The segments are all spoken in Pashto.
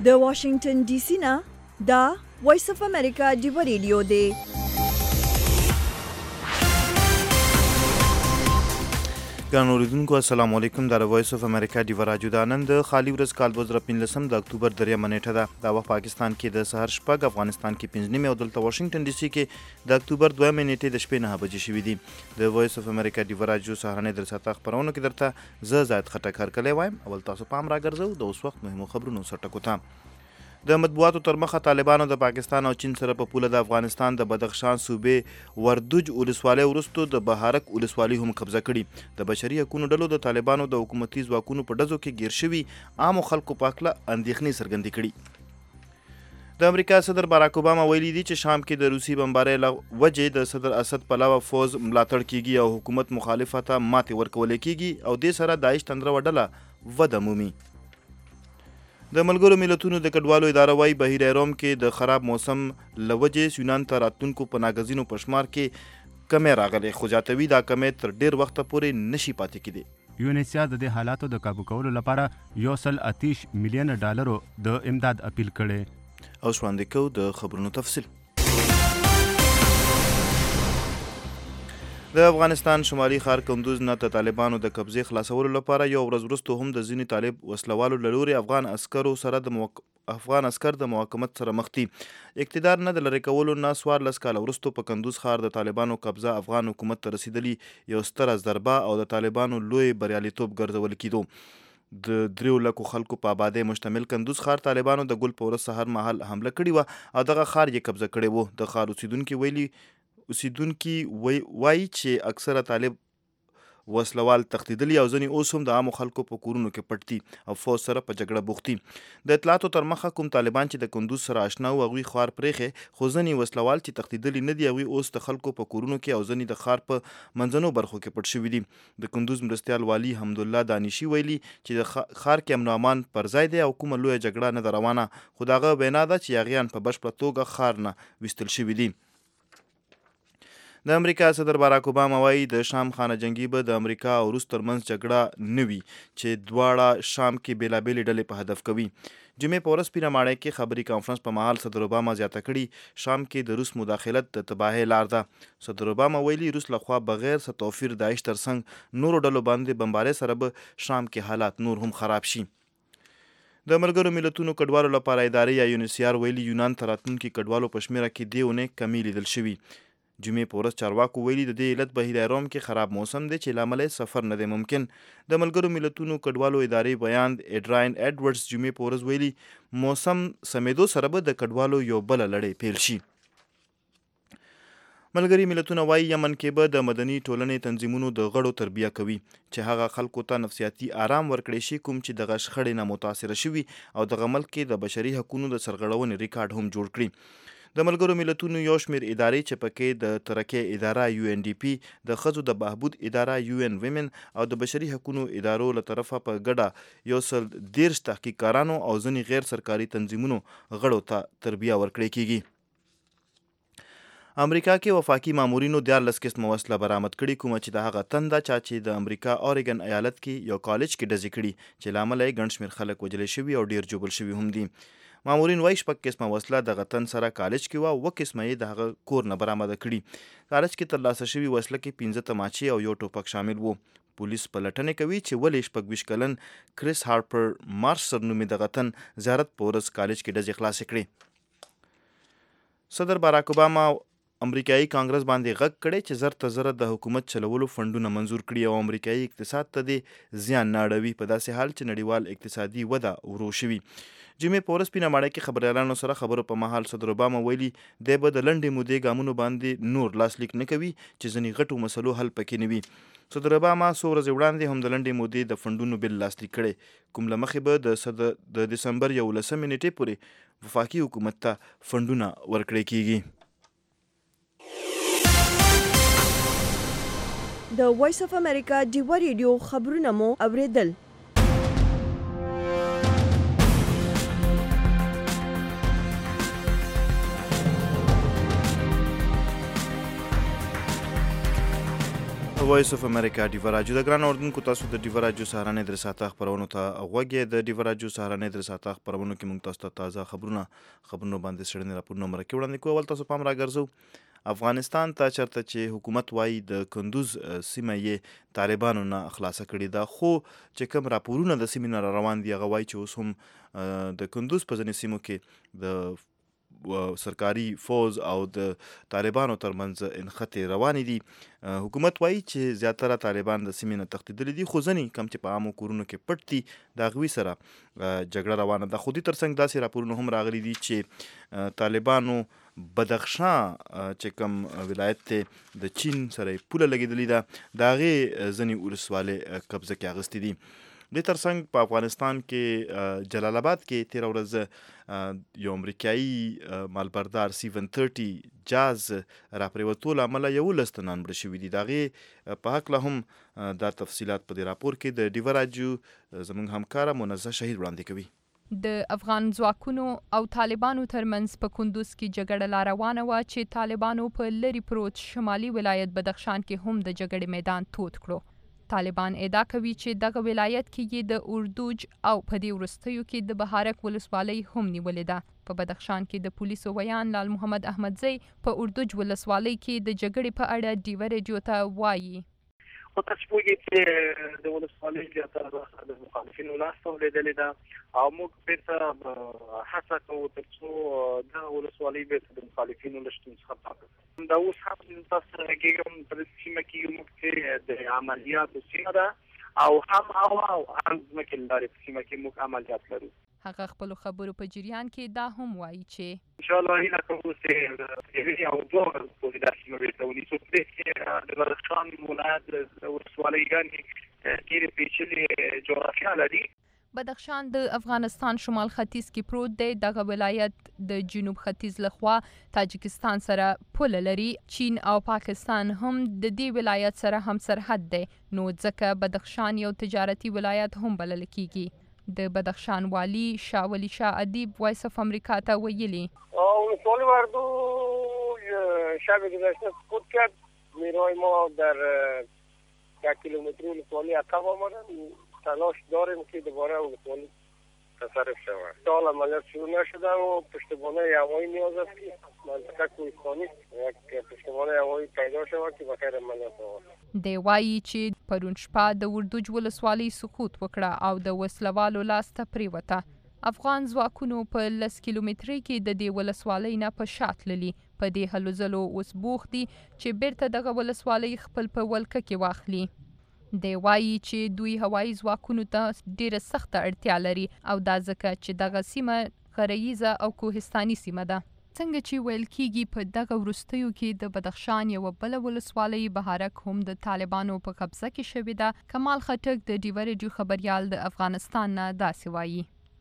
د واشنگټن ډي سي نه دا وایس اف امریکا ډیو ریډیو دی. ګرانو اوریدونکو السلام علیکم. د وایس اف امریکا ډیو راډیو د نن د خالي ورځ کال 2015 د اکتوبر 3 نیټه ده. دا وخت پاکستان کې د سحر شپږ، افغانستان کې 5 نیمه او دلته واشنگټن ډي سي کې د اکتوبر 2 نیټې د شپې 9 بجې شوې دي. د وایس اف امریکا ډیو راډیو سهارنۍ درساته خبرونه کې درته زه زاید خټک هرکلی وایم. اول تاسو پام راګرځو د اوس وخت مهمو خبرونو سره ټکو ته. د مطبوعاتو تر مخه طالبانو د پاکستان او چین سره په پوله د افغانستان د بدخشان صوبې وردوج ولسوالۍ وروسته د بهارک ولسوالۍ هم قبضه کړي. د بشري حقوقو ډلو د طالبانو د حکومتي ځواکونو په ډزو کې ګیر شوي عامو خلکو په هکله اندېښنې څرګندې کړي. د امریکا صدر باراک اوباما ویلي دي چې شام کې د روسي بمبارۍ له وجې د صدر اسد پلوه فوز ملاتړ کیږي او حکومت مخالفه ته ماتې ورکولی کیږي او دې سره داعش تندروه ډله وده مومي. د ملګرو ملتونو د کډوالو اداره وايي بحیره روم کې د خراب موسم له وجې یونان ته راتلونکو پناهګزینو په شمار کې کمی راغلی، خو زیاتوي دا کمی تر ډیر وخته پورې نشي پاتې کېدی. یونیسیا د دې حالاتو د کابو کولو لپاره $130 میلیون د امداد اپیل کړي. اوس وړاندې کوو د خبرونو تفصیل. د افغانستان شمالي ښار کندوز نه د طالبانو د قبضې خلاصولو لپاره یو ورځ وروسته هم د ځینې طالب وسلوالو له لوري افغان عسکر د محاکمت سره مخ دي. اقتدار نه د لرې کولو نه 14 کاله وروسته په کندوز ښار د طالبانو قبضه افغان حکومت ته رسیدلی یو ستره ضربه او د طالبانو لوی بریالیتوب ګرځول کېدو. د 3 لکو خلکو په آبادۍ مشتمل کندوز ښار طالبانو د ګل په ورځ سهار مهال حمله کړې وه او دغه ښار یې قبضه کړی و. د ښار اوسیدونکي وایي چې اکثره طالب وسلوال تښتېدلي او ځینې اوس هم د عامو خلکو په کورونو کې پټ دي او فوج سره په جګړه بوخت دي. د اطلاعاتو تر مخه کوم طالبان چې د کندوز سره آشنا وو هغوی ښار پرېښی، خو ځینې وسلوال چې تښتېدلي نه دي هغوی اوس د خلکو په کورونو کې او ځینې د ښار په منځنو برخو کې پټ شوي دي. د کندوز مرستیال والي حمدالله دانشي ویلي چې د ښار کې امن و امان پر ځای دی او کومه لویه جګړه نه ده روانه، خو د هغه وینا ده چې یاغیان په بشپړه توګه ښار نه ویستل شوي دي. د امریکا صدر باراک اوباما وایي د شام خانه جنګي به د امریکا او روس ترمنځ جګړه نه وي چې دواړه شام کې بېلابېلې ډلې په هدف کوي. جمعې په ورځ پیره ماڼۍ کې خبري کانفرنس په مهال صدر اوباما زیاته کړي شام کې د روس مداخلت د تباهۍ لار ده. صدر اوباما ویلي روس لخوا بغیر څه توفیر داعش ترڅنګ نورو ډلو باندې بمبارۍ سره به شام کې حالات نور هم خراب شي. د ملګرو ملتونو کډوالو لپاره ادارې یا یونیسیار ویلي یونان ته راتلونکي کډوالو په شمېره کې دې اونۍ کمی لیدل شوي. جمعې په ورځ چارواکو ویلي د دې علت بحیره روم کې خراب موسم دی چې له امله سفر نه دی ممکن. د ملګرو ملتونو کډوالو ادارې بیان ایډراین ایډورډز جمعې په ورځ ویلي موسم سمېدو سره به د کډوالو یو بله لړۍ پیل شي. ملګري ملتونه وایي یمن کې به د مدني ټولنې تنظیمونو د غړو تربیه کوي چې هغه خلکو ته نفسیاتي آرام ورکړی شي کوم چې دغه شخړې نه متاثره شوي او دغه ملک کې د بشري حقوقو د سرغړونې ریکارډ هم جوړ کړي. د ملګرو ملتونو یو شمېر ادارې چې پکې د ترکیې اداره UNDP، د ښځو د بهبود اداره UN Women او د بشري حقوقو ادارو له طرفه په ګډه 113 تحقیقکارانو او ځینې غیر سرکاري تنظیمونو غړو ته تربیه ورکړی کیږي. امریکا کې وفاقي مامورینو 14 قسمه وسله برآمد کړي کومه چې د هغه تنده چا چې د امریکا اورېګن ایالت کې یو کالج کې ډزې کړي چې له امله یې ګڼ شمېر خلک وژلی شوي او ډېر ژوبل شوي هم دي. مامورین وایي 6 قسمه وسله د غتن سره کالج کې وه او 7 قسمه یې د هغه کور نه برآمده کړي. کالج کې ترلاسه شوي وسله کې 15 تماچې او یو ټوپک شامل وو. پولیس پلټنې کوي چې ولې 26 کلن کریس هارپر مارش سرنومي د غتن زیارت په ورځ کالج کې ډزې خلاصې کړې. صدر باراک اوباما امریکایي کانګرس باندې غږ کړی چې زر ته زره د حکومت چلولو فنډونه منظور کړي او امریکایي اقتصاد ته دې زیان نه اړوي په داسې حال چې نړیوال اقتصادي وده ورو شوي. جمعې په ورځ پیره ماڼۍ کې خبریالانو سره خبرو په مهال صدر اوباما ویلي دی به د لنډې مودې ګامونو باندې نور لاسلیک نه کوي چې ځینې غټو مسلو حل پکې نه وي. صدر اوباما څو ورځې وړاندې هم د لنډې مودې د فنډونو بل لاسلیک کړی کوم له مخې به د دسمبر 11 نیټې پورې وفاقي حکومت ته فنډونه ورکړی کیږي. د وایس اف امریکا ډیو ریډیو خبرونه مو اوریدل. وایس اف امریکا ډیوا راډیو د ګران اردوونکو تاسو د ډیوا راډیو سهارنۍ درې ساعته خپرونو ته غوږی د ډیوا راډیو سهارنۍ درې ساعته خپرونو کې موږ تاسو ته تازه خبرونه باندې سړنې راپورونه مرکه وړاندې کوو. اول تاسو پام راګرځو افغانستان ته چرته چې حکومت وایي د کندوز سیمه یې طالبانو نه خلاصه کړې ده، خو چې کوم راپورونه د سیمې نه روان دي هغه وایي چې اوس هم د کندوز په ځینې سیمو کې د سرکاري فوز او د طالبانو ترمنځ انخته روانې دي. حکومت وایي چې زیاتره طالبان د سیمې نه تښتېدلي دي، خو ځینې کم چې په عامو کورونو کې پټ دي د هغوی سره جګړه روانه ده. خو دې ترڅنګ داسې راپورونه هم راغلي دي چې طالبانو بدخشان چې کوم ولایت دی د چین سره پوله لګېدلې ده د هغې ځینې ولسوالۍ قبضه کې اخیستې دي. دې ترڅنګ په افغانستان کې جلال آباد کې تېره ورځ یو امریکایي مالبردار C-130 جاز راپرېوتو له امله 11 تنان مړه شوي دي. د هغې په هکله هم دا تفصیلات په دې راپور کې د ډیوا راډیو زموږ همکاره منزه شهید وړاندې کوي. د افغان ځواکونو او طالبانو ترمنځ په کندوز کې جګړه لا روانه وه چې طالبانو په لرې پروت شمالي ولایت بدخشان کې هم د جګړې میدان تود کړو. طالبان ادعا کوي چې دغه ولایت کې یې د اردوج او په دې وروستیو کې د بهارک ولسوالۍ هم نیولې ده. په بدخشان کې د پولیسو ویان لال محمد احمدزی په اردوج ولسوالۍ کې د جګړې په اړه ډیوا راډیو ته وایي. خو تاسو پوهیږئ چې د ولسوالۍ زیاتره برخه د مخالفینو لاسته ولوېدلې ده او موږ بیرته هڅه کوو تر څو دغه ولسوالۍ بیرته د مخالفینو له شتون څخه پاکه کړو. دا اوس هم تاسو سره غږېږم په دې سیمه کې موږ چې د عملیاتو سیمه ده او هم هوا او هم ځمکې له لارې په سیمه کې موږ عملیات لرو. هغه خپلو خبرو په جریان کې دا هم وایي چې انشاءالله هیله کوو چې یوې او دوه ورځې پورې دا سیمه بیرته ونیسو. پرې چې د بدخشان ولایت ولسوالۍ ډېرې پیچلې جغرافیه لري. بدخشان د افغانستان شمال ختیځ کې پروت دی. دغه ولایت د جنوب ختیځ لخوا تاجکستان سره پوله لري. چین او پاکستان هم د دې ولایت سره هم سرحد دی، نو ځکه بدخشان یو تجارتي ولایت هم بلل کیږي. د بدخشان والی شاه ولی شاه ادیب وایس اف امریکا ته ویلي ولسوالی وردو شب گذشته سقوط کرد. نیروهای ما در 1 کیلومتری ولسوالی عقب آمدن. تلاش داریم که دوباره ولسوالی تصرف شود. تا حال عملیات شروع نشده و پشتوانه هوایی نیاز است که منطقه کوهستانی یک پشتوانه هوایی پیدا شود که بخیر عملیات آورد. دی وایي چې پرون شپه د وردوج ولسوالۍ سقوط وکړه او د وسلوالو لاس ته پرېوته. افغان ځواکونو په 10 کیلومترۍ کې د دې ولسوالۍ نه په شا تللي. په دې هلو ځلو اوس بوخت دي چې بیرته دغه ولسوالۍ خپل په ولکه کې واخلي. دی وایي چې دوی هوایي ځواکونو ته ډیره سخته اړتیا لري او دا ځکه چې دغه سیمه غرهیزه او کوهستاني سیمه ده. څنګه چې ویل کیږي په دغه وروستیو کې د بدخشان یوه بله ولسوالۍ بهارک هم د طالبانو په قبضه کې شوې ده. کمال خټک د ډیوا راډیو خبریال د افغانستان نه داسې وایي.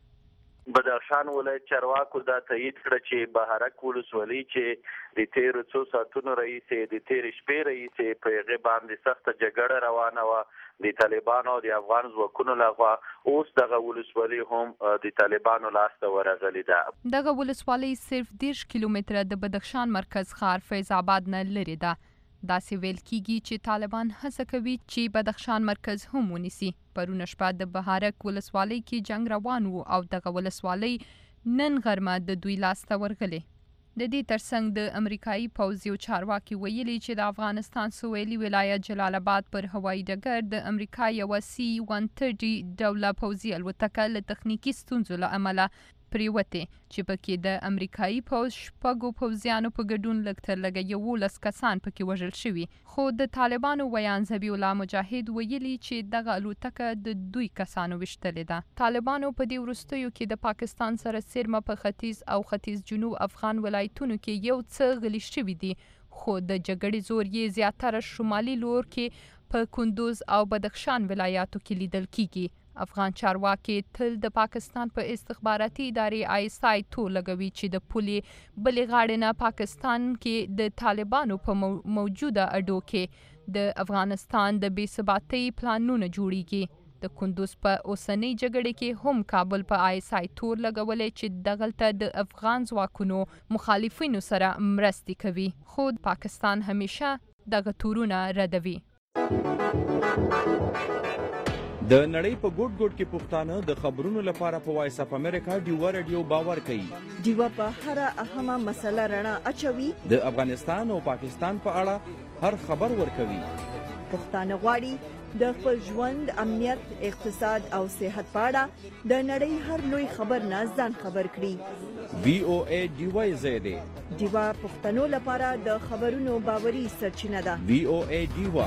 بدخشان ولایت چارواکو دا تایید کړه چې بهارک ولسوالۍ چې د تیرو څو ساعتونو راهیسې د تیرې شپې راهیسې په هغې باندې سخته جګړه روانه وه د طالبانو او د افغان ځواکونو لخوا، اوس دغه ولسوالۍ هم د طالبانو لاسته ورغلې ده. دغه ولسوالۍ صرف 10 کیلومتره د بدخشان مرکز ښار فیض آباد نه لرې ده. داسې ویل کیږي چې طالبان هڅه کوي چې بدخشان مرکز هم ونیسي. پرونه شپه د بهارک ولسوالۍ کې جنگ روان و او دغه ولسوالۍ نن غرمه د دوی لاسته ورغلې. د دې ترڅنګ د امریکایي پوځ یو چارواکي ویلي چې د افغانستان سویلي ولایت جلال آباد پر هوایي ډګر د امریکا یوه C-130 ډوله پوځي الوتکه له تخنیکي ستونزو له امله پرېوتې چې پکې د امریکایي پوځ 6 پوځیانو په ګډون لږ تر لږه 11 کسان پکې وژل شوي. خو د طالبانو ویان ذبیح الله مجاهد ویلي چې دغه الوتکه د دوی کسانو ویشتلې ده. طالبانو په دې وروستیو کې د پاکستان سره څیرمه په ختیځ او ختیځ جنوب افغان ولایتونو کې یو څه غلي شوي دي، خو د جګړې زور یې زیاتره شمالي لور کې په کندوز او بدخشان ولایاتو کې لیدل کیږي. افغان چارواکي تل د پاکستان په استخباراتي ادارې ISI تور لګوي چې د پولې بلې غاړې نه پاکستان کې د طالبانو په موجوده اډو کې د افغانستان د بې ثباتۍ پلانونه جوړیږي. د کندوز په اوسنۍ جګړې کې هم کابل په ISI تور لګولې چې دغلته د افغان ځواکونو مخالفینو سره مرستې کوي، خو پاکستان همیشه دغه تورونه ردوي. د نړۍ په ګوټ ګوټ کې پښتانه د خبرونو لپاره په وایس اف امریکا ډیوا رادیو باور کوي. ډیوا په هر اهمه مسله رڼا اچوي. د افغانستان او پاکستان په اړه هر خبر ورکوي. پښتانه غواړي د خپل ژوند، امنیت، اقتصاد او صحت په اړه د نړۍ هر لوی خبر نه ځان خبر کړي. VOA ډیوا زیاده ډیوا پښتنو لپاره د خبرونو باوري سرچینه ده. VOA ډیوا.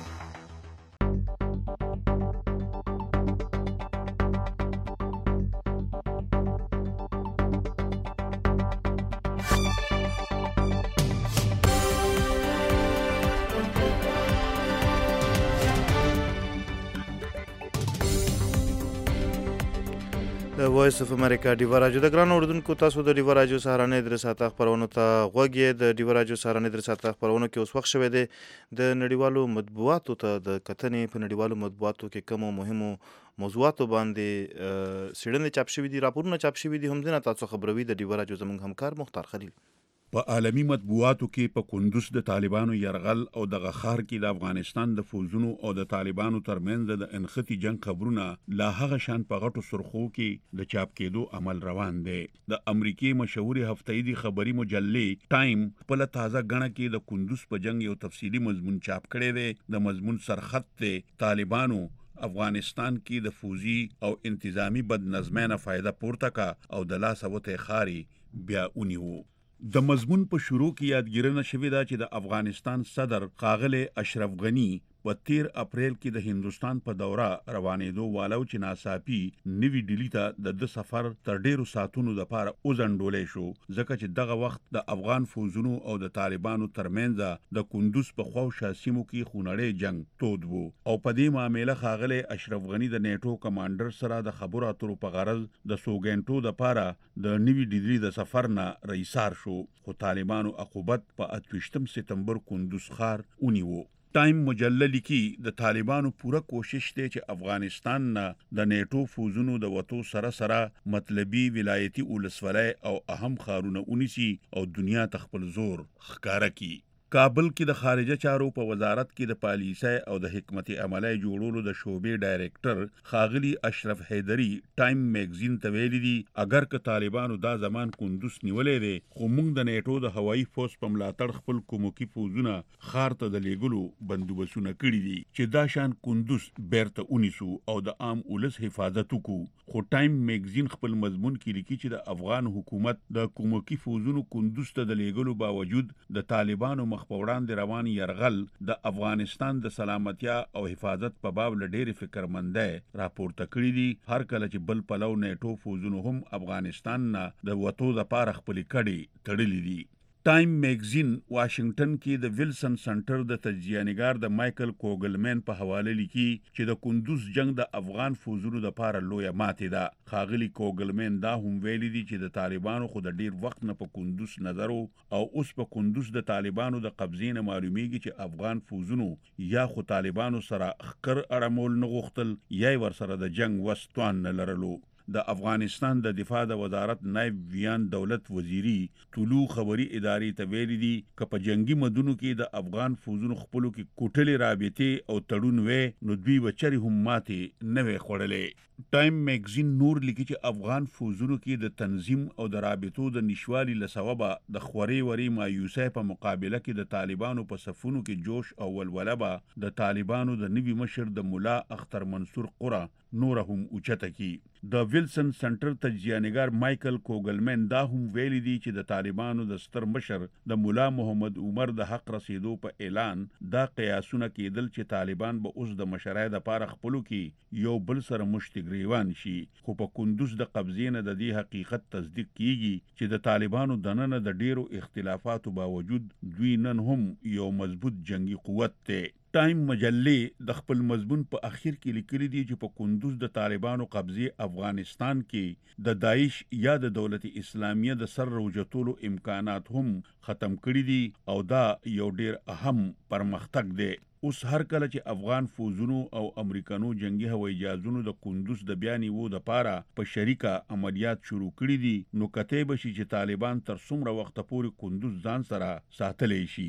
د وایس اف امریکا ډیوا راډیو د ګران اوردونکو تاسو د ډیوا راډیو سهارنۍ درې ساعته خبرونو ته غوږ یې. د ډیوا راډیو سهارنۍ درې ساعته خبرونو کې اوس وخت شوی دی د نړیوالو مطبوعاتو ته د کتنې. په نړیوالو مطبوعاتو کې کومو مهمو موضوعاتو باندې څېړنې چاپ شوي دي، راپورونه چاپ شوي دي، همدنه تاسو خبروي د ډیوا راډیو زموږ همکار مختار خلیل. په عالمی مطبوعاتو کې په کندوز د طالبانو یرغل او د غخار کې د افغانستان د فوجونو او د طالبانو ترمنځ د انختی جنگ خبرونه لا هغه شان په غټو سرخو کې د چاپ کېدو عمل روان دی. د امریکای مشهوري هفتهیدي خبري مجلې ټایم خپل تازه غڼه کې د کندوز په جنگ یو تفصیلی مضمون چاپ کړی دی. د مضمون سرخط دی طالبانو افغانستان کې د فوجي او انتظامی بدنظمۍ نه فائدہ پورته کا او د لاس وته خاري بیا ونیو. د مضمون په شروع کې یادګیرنه شوې ده چې د افغانستان صدر ښاغلی اشرف غنی په 13 اپریل کې د هندوستان په دوره روانېدو والو چې ناڅاپي نوي ډیلی ته د سفر تر ډیرو ساعتونو لپاره وځنډولی شو، ځکه چې دغه وخت د افغان فوجونو او د طالبانو ترمنځ د کندوز په خواوشا سیمو کې خونړی جنگ تود وو. او په دې معامله ښاغلی اشرف غنی د نیټو کمانډر سره د خبرو اترو په غرض د سوګنټو لپاره د نوي ډیلی د سفر نه رئیسار شو، خو طالبانو عقوبت په 28 سپتمبر کندوز ښار ونیو. ټایم مجله لیکي د طالبانو پوره کوشش دی چې افغانستان نه د نیټو فوجونو د وتو سره مطلبي ولایتي ولسوالۍ او اهم ښارونه ونیسي او دنیا ته خپل زور ښکاره کړي. کابل کې د خارجه چارو په وزارت کې د پالیسۍ او د حکمت عملۍ جوړولو د شعبې ډایرکټر ښاغلي اشرف حیدري ټایم میگزین ته ویلي دي اگر که طالبانو دا زمان کندوز نیولې دی، خو موږ د نیټو د هوایي فوج په ملاتړ خپل کومکي فوجونه ښار ته د لیږلو بندوبستونه کړي دي چې دا شان کندوز بیرته ونیسو او د عام ولس حفاظت وکړو. خو ټایم میگزین خپل مضمون کې لیکي چې د افغان حکومت د کومکي فوجونو کندوز ته د لیږلو باوجود د طالبانو په وړاندې روان یرغل د افغانستان د سلامتیا او حفاظت په باب له ډېرې فکرمندۍ راپورته کړي دي. هر کله چې بل پلو نیټو فوجونو هم افغانستان نه د وتو لپاره خپلې کډې تړلې دي. ټایم میگزین واشنگټن کې د ویلسن سنټر د تجزیه‌نګار د مایکل کوګلمن په حواله لیکي چې د کندوز جنگ د افغان فوجونو لپاره لویه ماتې ده. ښاغلي کوګلمن دا هم ویلي دي چې د طالبانو خو د ډیر وخت نه په کندوز نظر او اوس په کندوز د طالبانو د قبضې نه معلومیږي چې افغان فوجونو یا خو طالبانو سره خکر اړمول نه غوښتل یا ورسره د جنگ وستوان نه لرلو. د افغانستان د دفاع د وزارت نائب ویان دولت وزیری طلوع خبري ادارې ته ویلي دي که په جنگي مدونو کې د افغان فوجونو خپلو کې کوټلې رابطې او تړون وې نو دوی به چرې هم ماتې نه وې خوړلې. ټایم میگزین نور لیکي چې افغان فوجونو کې د تنظیم او د رابطو د نشوالي له سببه د خوري وري مایوسۍ په مقابله کې د طالبانو په صفونو کې جوش او ولوله به د طالبانو د نوي مشر د مولا اختر منصور قره نور هم اوچته کی. د ویلسن سنټر تجزیه‌نګار مایکل کوګلمن دا هم ویلي دي چې د طالبانو د ستر مشر د مولا محمد عمر د حق رسیدو په اعلان دا قیاسونه کېدل چې طالبان به اوس د مشرۍ لپاره خپلو کې یو بل سره مشت ګریوان شي. خو په کندوز د قبضې نه د دې حقیقت تصدیق کیږي چې د طالبانو دننه د ډیرو اختلافاتو باوجود دوی نن هم یو مضبوط جنگي قوت دی. ټایم مجلې د خپل مضمون په اخر کې لیکلي دي چې په کندوز د طالبانو قبضې افغانستان کې د داعش یا د دولت اسلامیه د سر روجتولو امکانات هم ختم کړي دي او دا یو ډیر اهم پرمختګ دی. اوس هر کله چې افغان فوجونو او امریکانو جنگي هوایي جهازونو د کندوز د بیا نیولو لپاره په شریکه عملیات شروع کړي دي نو کته به شي چې طالبان تر څومره وخت پورې کندوز ځان سره ساتلی شي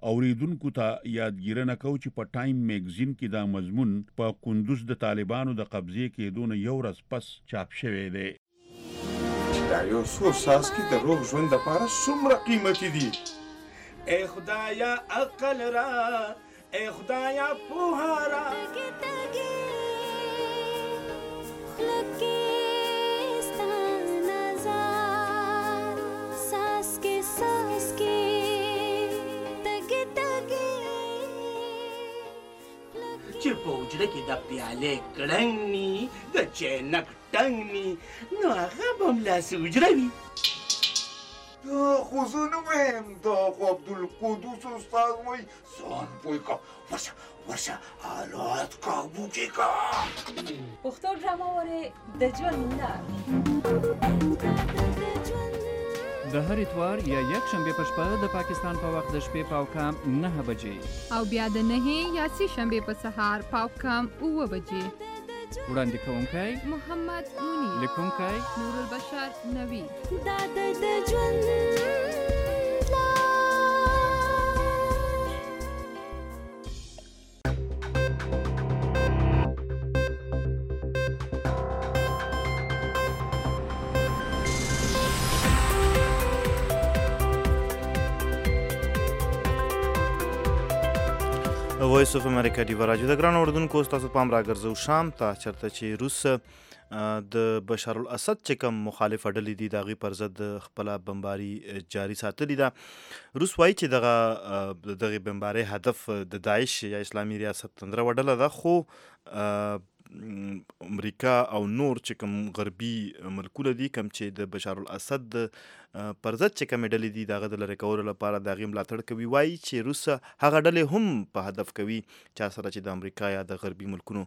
اوریدونکو ته یادګیرنه کو چې په ټایم میگزین کې دا مضمون په کندوز د طالبانو د قبضې کېدو نه یو ورځ پس چاپ شوی دی. دا یو څو څاڅکي د روغ ژوند لپاره څومره قیمتي دي. ای خدایا عقل را، ای خدایا پوهه را. چې په حجره کې د پیالې کړنګ ني د چینک ټنګ ني نو هغه به ملاس حجره وي. دا خو زه نه وایم، دا خو عبدالقدوس استاد وایي. ځان پوه که ورشه حالات کابو کې که. پښتو ډرامه ورې د ژوند لار د هر اتوار یا یک شنبه په شپه د پاکستان په وخت د شپې پاوکام 9 بجې او بیا د 9 یا سی شنبه په سهار پاوکام 9 بجې. وړاندې کوونکی محمد منیر، لیکونکی نور البشر نوی. دا د ژوند وایس اف امریکا دی راجو د ګران اردوونکو تاسو پام راګرځو شام ته چرته چې روس د بشار الاسد چې کوم مخالف ډلې دي دغه پر ضد خپل بمباري جاری ساتلی ده. روس وایي چې دغه بمباري هدف د داعش یا اسلامي ریاست تندره وډله ده، خو امریکا او نور چې کوم غربي ملکونه دي کوم چې د بشار الاسد پر ضد چې کوم ډلې دي دغه د لری کولو لپاره د غیم ملاتړ کوي. وایي چې روس هغه ډلې هم په هدف کوي چې سره چې د امریکا یا د غربي ملکونو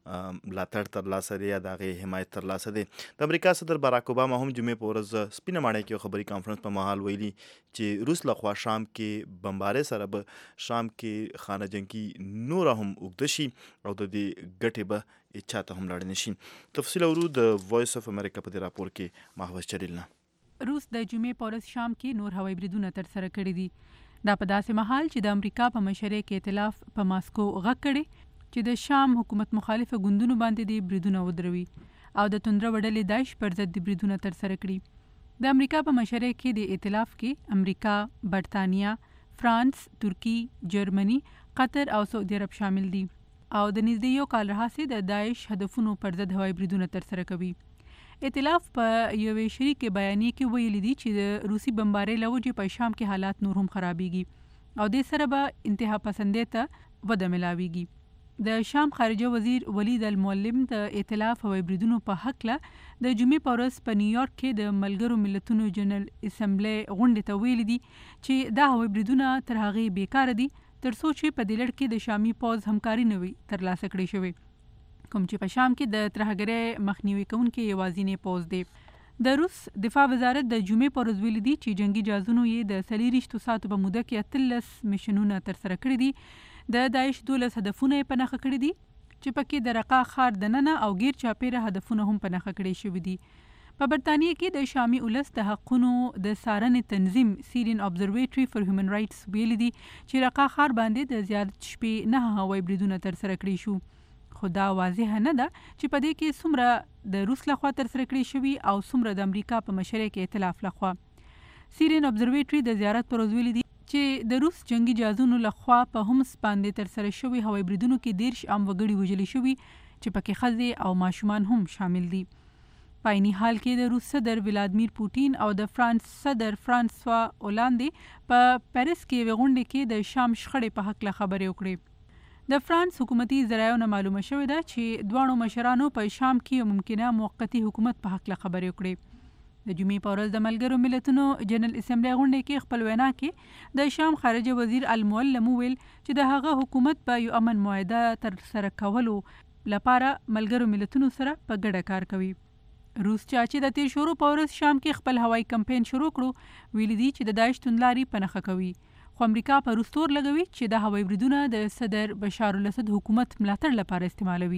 ملاتړ ترلاسه دی یا دغه حمایت ترلاسه دی. د امریکا صدر باراک اوباما هم جمعې په ورځ سپینه ماڼۍ کې خبري کانفرنس په مهال ویلي چې روس لخوا شام کې بمباري سره به شام کې خانه جنگي نور هم وګد شي او د دې ګټې به چاته هم لاړ نشي. تفصیل اورو د وایس اف امریکا په دې راپور کې محوس چریل نه. روس د جمعې په ورځ شام کې نور هوایي بریدونه ترسره کړي دي. دا په داسې مهال چې د امریکا په مشرۍ کې ائتلاف په ماسکو غږ کړي چې د شام حکومت مخالفه ګوندونو باندې د بریدونه ودروي او د توندره وډلې داعش پر ضد بریدونه ترسره کړي. د امریکا په مشرۍ کې د ائتلاف کې امریکا، برتانیا، فرانس، ترکی، جرمني، قطر او سعودي عرب شامل دي او د نږدې یو کال راهیسې د داعش هدفونو پر ضد هوایي بریدونه ترسره کوي. ائتلاف په یوې شریکې بیانیه کې ویلي دي چې د روسي بمبارۍ له وجې په شام کې حالات نور هم خرابېږي او دې سره به انتها پسندۍ ته وده ملاویږي. د شام خارجه وزیر ولید المعلم د ائتلاف هوایي بریدونو په هکله د جمعې په ورځ په نیویارک کې د ملګرو ملتونو جنرال اسمبلی غونډې ته ویلي دي چې دا هوایي بریدونه تر هغې بیکاره دي تر څو چې په دې لړ کې د شامي پوځ همکاري نه وي ترلاسه کړې شوې، کوم چې په شام کې د ترهګرۍ مخنیوي کوونکي یوازینی پوځ دی. د روس دفاع وزارت د جمعې په ورځ ویلي دي چې جنگي جهازونو یې د 24 ساعتو په موده کې 13 میشنونه ترسره کړي دي. د داعش 12 هدفونه یې په نښه کړي دي چې پکې د رقا ښار دننه او غیر چاپیره هدفونه هم په نښه کړي شوي دي. په برتانیې کې د شامي ولس د حقونو د څارنې تنظیم سیرین ابزرویټري فار هیومن رایټس ویلي دي چې رقا ښار باندې د زیات شپې 9 هوایي بریدونه ترسره کړي شو، خو دا واضح نه ده چې په دې کې څومره د روس لخوا ترسره کړي شوي او څومره د امریکا په مشرۍ کې ائتلاف لخوا. سیرین ابزرویټري د زیارت پر ورځ ویلي دي چې د روس جنگي جهازونو لخوا په همس باندې ترسره شوي هوایي بریدونو کې 13 عام وګړي وژل شوي چې پکې ښځې او ماشومان هم شامل دي. په عیني حال کې د روس صدر ولادیمیر پوټین او د فرانس صدر فرانسوا اولاندې په پیرس کې یوې غونډې کې د شام شخړې په هکله خبرې وکړې. د فرانس حکومتي ذرایعو نه معلومه شوې ده چې دواړو مشرانو په شام کې یو ممکنه موقتي حکومت په هکله خبرې وکړې. د جمعې په ورځ د ملګرو ملتونو جنرال اسمبلی غونډې کې خپل وینا کې د شام خارجه وزیر المعلم وویل چې د هغه حکومت په یو امن معاهده ترسره کولو لپاره ملګرو ملتونو سره په ګډه کار کوي. روس چې د تیر شروع په ورځ شام کې خپل هوایي کمپاین شروع کړو ویلي دي چې د داعش توندلاري په نښه کوي، خو امریکا په روس تور لګوي چې د هوایي بریدونه د صدر بشار الاسد حکومت ملاتړ لپاره استعمالوي.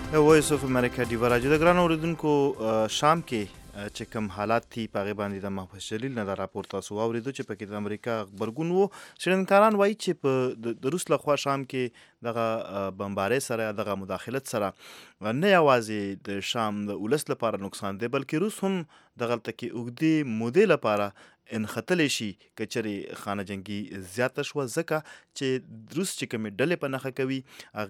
وایس اف امریکا ډیوا راجو د ګران اوریدونکو شام کې چې کوم حالات دي په هغې باندې د محفظ جلیل نه دا راپور تاسو واورېدو چې پکې د امریکا غبرګون و. څېړنکاران وایي چې په د روس لخوا شام کې دغه بمبارۍ سره دغه مداخلت سره نه یوازې د شام د ولس لپاره نقصان دی بلکې روس هم دغلته کې اوږدې مودې لپاره انختلی شي که چېرې خانه جنګي زیاته شوه ځکه چې روس چې کومې ډلې په نښه کوي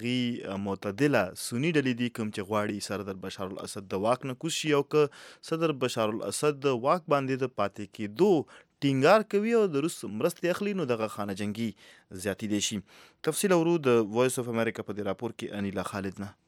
هغې معتدله سني ډلې دي کوم چې غواړي سردار بشار الاسد د واک نه کوز شي او که صدر بشار الاسد د واک باندې د پاتې کېدو ټینګار کوي او د روس مرستې اخلي نو دغه خانه جنګي زیاتېدی شي. تفصیل اورو د وایس اف امریکا په دې راپور کې انیلا خالد نه.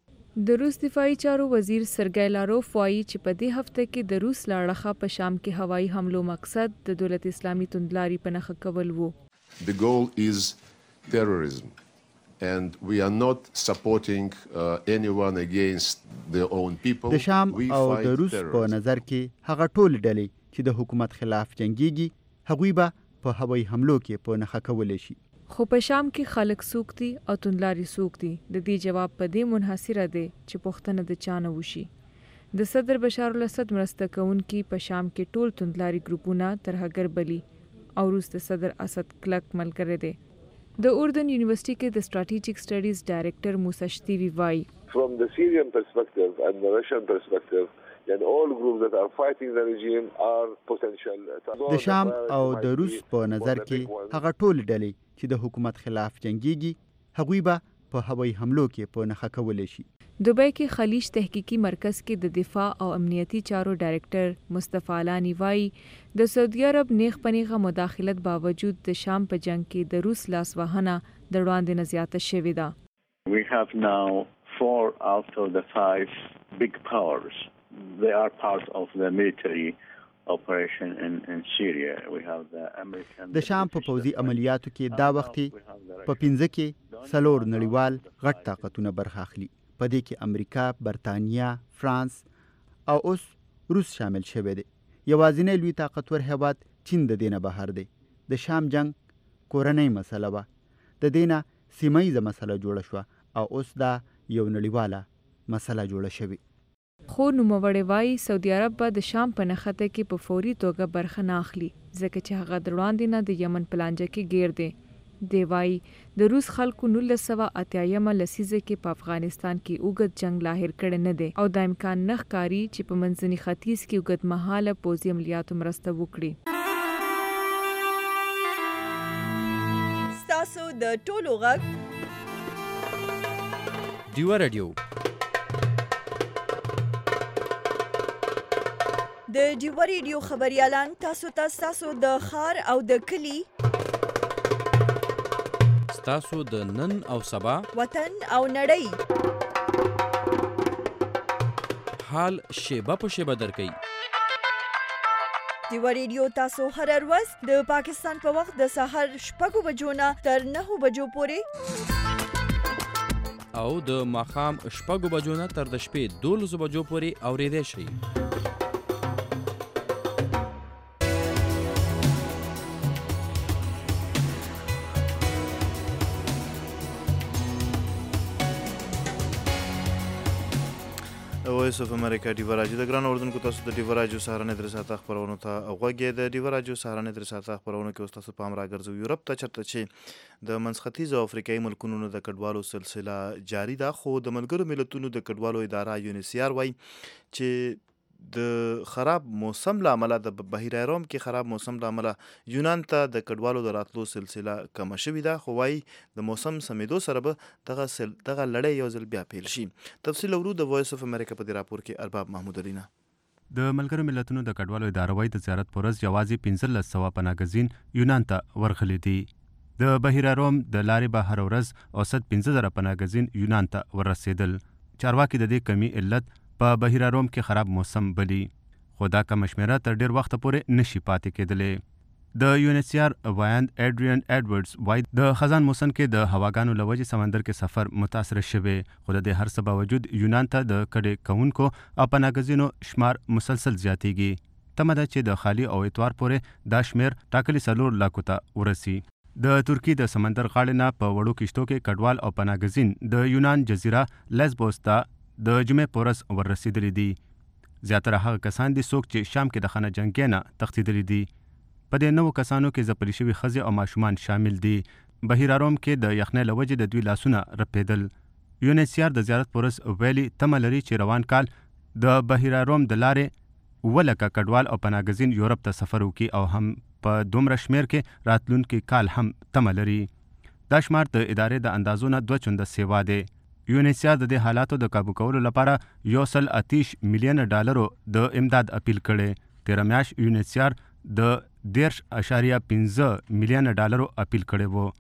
د روس دفاعي چارو وزیر سرګی لاروف وایي چې په دې هفته کې د روس له اړخه په شام کې هوایي حملو مقصد د دولت اسلامي توندلاري په نښه کول وو. The goal is terrorism and we are not supporting anyone against their own people. د شام او د روس په نظر کې هغه ټول ډلې چې د حکومت خلاف جنگيږي هغوی به په هوایي حملو کې په نښه کولی شي. خو په شام کې خلک څوک دي او توندلاري څوک دي د دې جواب په دې منحصره دی چې پوښتنه د چا نه وشي. د صدر بشار الاسد مرسته کوونکي په شام کې ټول توندلاري ګروپونه ترهګر بلي او روس د صدر اسد کلک ملګری دی. د اردن یونیورسيټي کې د سټریټیجیک سټډیز ډایریکټر موسی شتیوی وایي From the Syrian perspective and the Russian perspective and all groups that are fighting the regime are potential. د شام او د روس په نظر کې هغه ټول ډلې چې د حکومت خلاف جنگيږي هغوی به په هوایي حملو کې په نښه کولی شي. دوبۍ کې خلیج تحقیقي مرکز کې د دفاع او امنیتي چارو ډایریکټر مصطفی علانی وایي د سعودي عرب نیغ په نیغه مداخلت باوجود د شام په جنگ کې د روس لاسوهنه د وړاندې نه زیاته شوې ده. We have now 4 out of the 5 big powers. They are part of the military operation in Syria. We have the American. د شام په پوځي عملیاتو کې دا وختي په 15 کې 4 نړیوال غټ طاقتونه برخه اخلي. په دې کې امریکا، برتانیا، فرانس او اوس روس شامل شوی دی. یوازینی لوی طاقتور هیواد چین د دې نه بهر دی. د شام جنگ کورنۍ مسله وه. د دې نه سیمه ییزه مسله جوړه شوه او اوس دا یو نړیواله مسله جوړه شوې. خو نوموړی وایي سعودي عرب به د شام په نښته کې په فوري توګه برخه نه اخلي ځکه چې هغه د وړاندې نه د یمن په لانجه کې ګیر دی. دی وایي د روس خلکو 1980 لسیزه کې په افغانستان کې اوږد جنگ لاهر کړی نه دی او د امکان نه ښکاري چې په منځني ختیځ کې اوږد مهاله پوځي عملیاتو مرسته وکړي. ستاسو د ټولو غږ ډیوا رادیو د ډیوا ریډیو خبريالان تاسو د ښار او د کلی تاسو د نن او سبا وطن او نړۍ حال شیبه په شیبه درکې. ډیوا ریډیو تاسو هر ورځ د پاکستان په وخت د سحر 6 بجو نه تر 9 بجو پورې او د ماښام 6 بجو نه تر د شپې 12 بجو پورې اورېدای شئ. وایس اف امریکا ډیوا راجو د ګران اردوونکو تاسو د ډیوا راجو سهارنۍ درې ساعته خپرونو ته غوږی. د ډیوا راجو سهارنۍ درې ساعته خپرونو کې اوس تاسو پام راګرځو یورپ ته چرته چې د منځختیځ او افریقایي ملکونو د کډوالو سلسله جاری ده. خو د ملګرو ملتونو د کډوالو اداره یونیسیار وایي چې د خراب موسم له امله د بحیره روم کې خراب موسم له امله یونان ته د کډوالو د راتلو سلسله کمه شوې ده. خو وایي د موسم سمېدو سره به دغه لړۍ یو ځل بیا پیل شي. تفصیل ورو د وایس اف امریکا په دې راپور کې ارباب محمود علي نه. د ملګرو ملتونو د کډوالو اداره وایي د زیارت پر ورځ یوازې 1500 پناهګزین یونان ته ورغلي دي. د بحیره روم د لارې به هر ورځ اوسط 15000 پناهګزین یونان ته ورسېدل. چارواکي د دې کمی علت په بحیره روم کې خراب موسم بلی، خو دا کم شمیره تر ډیر وخت پورې نشي پاتې کېدلی. د یونیسیار وایند ایډریان ایډورډز وایي د خزان موسم کې د هواګانو له وجې سمندر کې سفر متاثر شوی، خو د دې هر څه باوجود یونان ته د کډې کوونکو او پناهګزینو شمار مسلسل زیاتیږي. تمه ده چې د خالي او اتوار پورې دا شمیر ټاکلي 4 لاکو ته ورسي. د ترکیې د سمندر غاړې نه په وړو کشتو کې کډوال او پناهګزین د یونان جزیره لیزبوس ته د جمعې په ورځ وررسېدلي دي. زیاتره هغه کسان دي څوک چې شام کې د خانه جنګۍ نه تښتېدلي دي. په دې نوو کسانو کې ځپلي شوي ښځې او ماشومان شامل دي. بهیراروم کې د یخنۍ له وجې د دوی لاسونه رپېدل. UNHCR د زیارت په ورځ ویلي تمه لري چې روان کال د بهیراروم د لارې 7 لکه کډوال او پناهګزین یورپ ته سفر وکړي او هم په دومره شمیر کې راتلونکي کال هم تمه لري. دا شمار د ادارې د اندازو نه 2 چنده سیوا دی. UNHCR د دې حالاتو د کابو کولو لپاره $130 میلیون د امداد اپیل کړی. تېره میاشت UNHCR د $10.15 میلیون اپیل کړی و.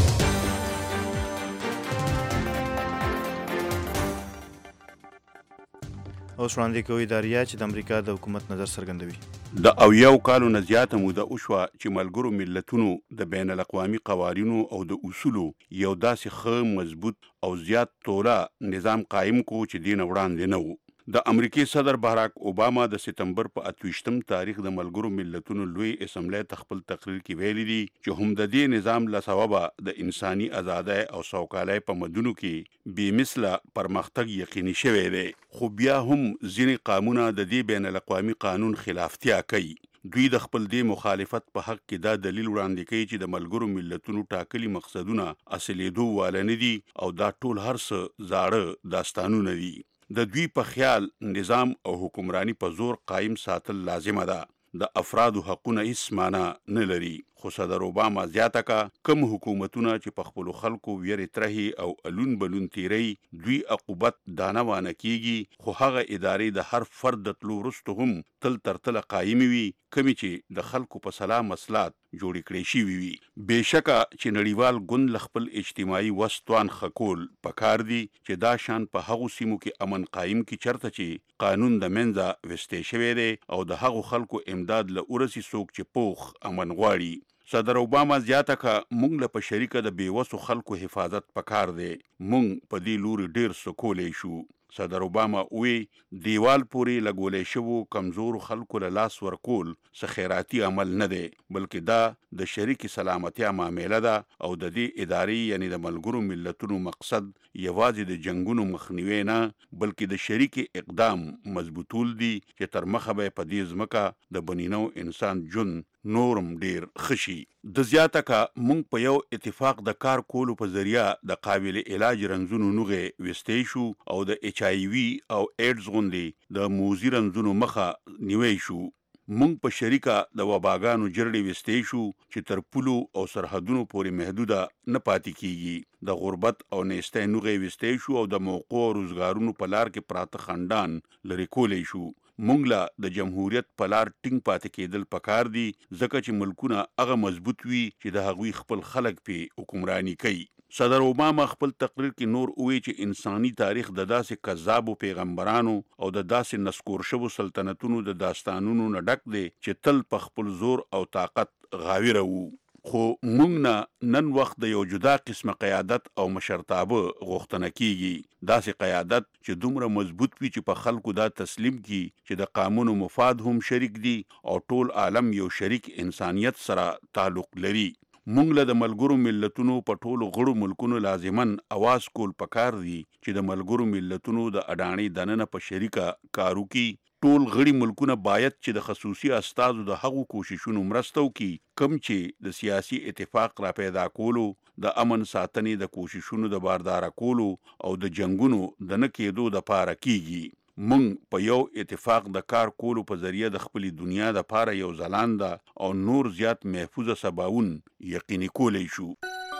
اوس وړاندې کوي داریا چې د امریکا د حکومت نظر څرګندوي. د 70 کالو نه زیاته موده وشوه چې ملګرو ملتونو د بین الاقوامي قوانینو او د اصولو یو داسې ښه مضبوط او زیات توله نظام قایم کو چې دین وړاندې نه و. د امریکای صدر باراک اوباما د سپتمبر په 28م تاریخ د ملګرو ملتونو لوی اسمبلی خپل تقریر کې ویلي دي چې هم د دې نظام له سببه د انساني ازادۍ او سوکالۍ په مدونو کې بې مثله پرمختګ یقیني شوی دی. خو بیا هم ځینې قانونونه د دې بین الاقوامي قانون خلافتیا کوي. دوی د خپل دې مخالفت په حق کې دا دلیل وړاندې کوي چې د ملګرو ملتونو ټاکلي مقصدونه اصلېدو واله نه دي او دا ټول هر څه زاړه داستانونه دي. د دوی په خیال نظام او حکمرانی په زور قایم ساتل لازمه ده. د افرادو حقونه هیڅ معنا نه لري. خو صدر اوباما زیاته کا کم حکومتونه چې په خپل خلکو ویرې ترهي او الون بلون تیری دوی عقوبت دانه وانه کیږي. خو هغه ادارې د هر فرد د تلو وروسته هم تل تر تله قایم وي کمی چې د خلکو په سلام مسلات جوړې کړې شوي وي. بېشکه چې نړیوال ګوند له خپل اجتماعي وسطوان خکول پکار دي چې دا شان په هغو سیمو کې امن قایم کی چرته چې قانون د منځه وستې شوی دی او د هغو خلکو امداد له ورسي څوک چې پوخ امن غواړي. صدر اوباما زیاته کا مونږ له په شریکه د بیوسو خلکو حفاظت پکار دی. مونږ په دې لوري ډیر سکولی شو. صدر اوباما وی دیوال پورې لګولې شوو کمزور خلکو له لاس ورکول څه خیراتي عمل نه دی بلکې دا د شریکي سلامتیا معامله ده او د دې ادارې یعنی د ملګرو ملتونو مقصد یوازې د جنگونو مخنیوي نه بلکې د شریکي اقدام مضبوطول دي چې تر مخه به په دې ځمکه د بنینو انسان جون نورم ډیر خشي. د زیاته کا مونږ په یو اتفاق د کار کولو په ذریعہ د قابل علاج رنځونو نوغه وستې شو او د HIV او ایډز غوندې د موزي رنځونو مخه نیوي شو. مونږ په شریکه د وباګانو جرړې وستې شو چې تر پولو او سرحدونو پورې محدوده نه پاتې کیږي. د غربت او نیستۍ نوغه وستې شو او د موقع او روزګارونو په لار کې پراته خندان لري کولې شو. مونږ له د جمهوریت په لار ټینګ پاتې کېدل پکار دي ځکه چې ملکونه هغه مضبوط وي چې د هغوی خپل خلک په حکمرانی کوي. صدر اوباما خپل تقریر کې نور وی چې انساني تاریخ د داسې کذابو پیغمبرانو او د داسې نسکور شوو سلطنتونو د داستانونو نه ډک دی چې تل په خپل زور او طاقت غاویره وو. خو مونږ نن وخت د یو جدا قسمه قیادت او مشرتابه غوښتنه کیږي. داسې قیادت چې دومره مضبوط وي چې په خلکو دا تسلیم کی چې د قانون مفاد هم شریک دي او ټول عالم یو شریک انسانیت سره تعلق لري. مونږ له د ملګرو ملتونو په ټولو غړو ملکونو لازمن اواز کول پکار دي چې د ملګرو ملتونو د اډانې دننه په شریکه کارو کی. ټول غړي ملکونه باید چې د خصوصي استازو د هغو کوششونو مرسته وکړي کوم چې د سیاسي اتفاق را پیدا کولو د امن ساتنې د کوششونو د بارداره کولو او د جنگونو د نه کېدو د پاره کیږي. مونږ په یو اتفاق د کار کولو په ذریعہ د خپل دنیا د پاره یو ځلانده او نور زیات محفوظه سباون یقیني کولی شو.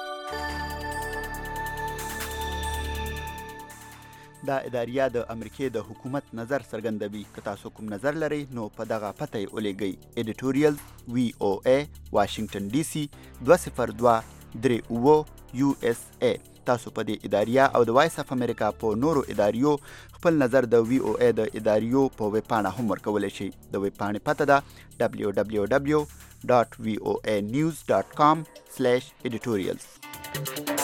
دا اداریه د امریکای د حکومت نظر څرګندوي. که تاسو کوم نظر لرئ نو په دغه پته یې ولیږئ. ایډیټوریال VOA واشنگټن DC 20238 USA. تاسو په دې اداریه او د وایس اف امریکا په نورو اداریو خپل نظر د VOA د اداریو په ویب پاڼه هم ورکولی شئ. د ویب پاڼې پته ده www.voanews.com/editorials.